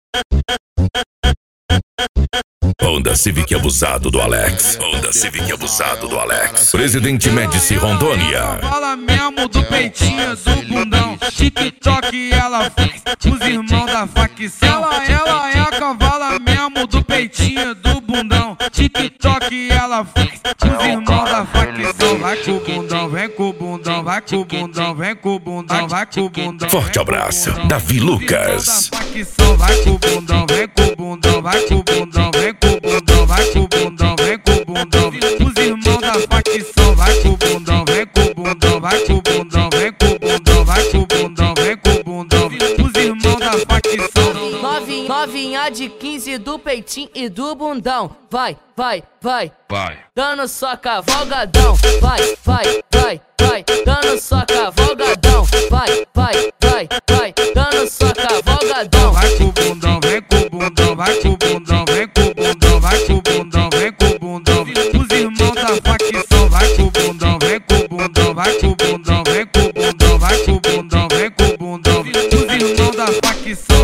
Honda Civic abusado do Alex. Honda Civic abusado do Alex. Presidente Médici Rondônia. Fala mesmo do peitinho, do bundão. TikTok ela faz os irmãos da facção. Ela é a cavala mesmo do peitinho, do bundão. TikTok ela faz os irmãos da facção. Vai com o bundão, vem com o bundão, vai com o bundão, vem com o bundão, vai com o bundão. Forte abraço, Davi Lucas. Vai com o bundão, vem com o bundão, vai com o bundão, vem com o bundão, vai com o bundão, vem com o bundão. Os irmãos da facção, vai com o bundão, vem com o bundão, vai com o bundão, vem com o bundão, vai com o bundão, vem com o bundão. Os irmãos da facção. Novinha de 15 do peitinho e do bundão. Vai, dando só cavalgadão. Vai, dando só cavalgadão. Vai, dando só cavalgadão. Vai com o bundão, vem com o bundão, vai com o bundão, vem com o bundão, vai com o bundão, vem com o bundão. Os irmãos da facção, vai com o bundão, vem com o bundão, vai com o bundão, vem com o bundão, vai com o bundão, vem com o bundão. Os irmãos da facção.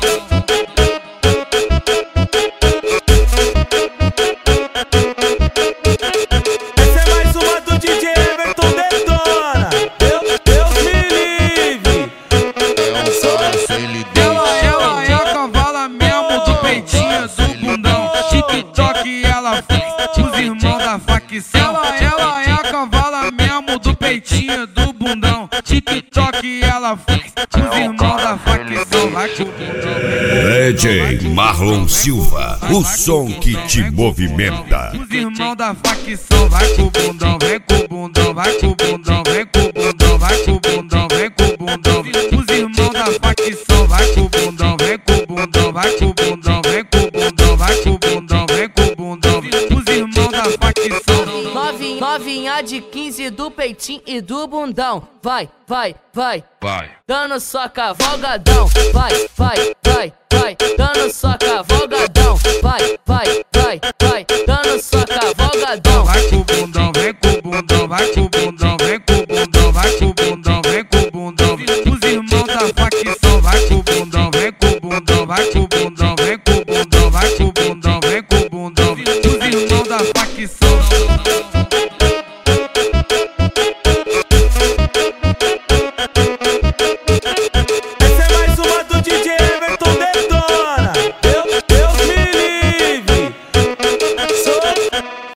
Essa é mais uma do DJ Everton Detona. Deus me livre. Ela é a cavala mesmo do peitinho, do bundão. TikTok ela faz os irmãos da facção. Ela é a cavala mesmo do peitinho, do bundão. TikTok ela faz os irmãos da facção. Vai com o bundão. DJ Marlon Silva, o som que te movimenta. Os irmãos da facção, vai com o bundão, vem com o bundão, vai com o bundão, vem com o bundão, vai com o bundão, vem com o bundão. Os irmãos da facção, vai com o bundão, vem com o bundão, vai com o bundão, vem com o bundão, vai com o bundão, vem com o bundão. Os irmãos da facção. Novinha de 15 do peitinho e do bundão. Vai, dando só cavalgadão. Vai, dando só cavalgadão. Vai, dando só cavalgadão. Vai com o bundão, vem com o bundão, vai com o bundão, vem com o bundão, vai com o